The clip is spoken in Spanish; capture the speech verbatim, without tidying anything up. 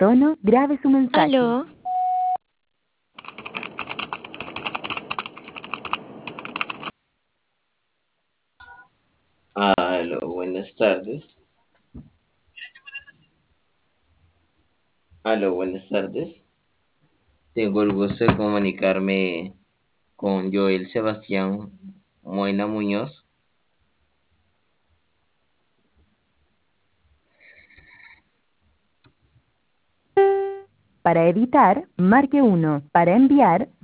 tono, grabe su mensaje. Aló, Aló, buenas tardes. Aló, buenas tardes. Tengo el gusto de comunicarme con Joel Sebastián Moena Muñoz. Para editar, marque uno. Para enviar,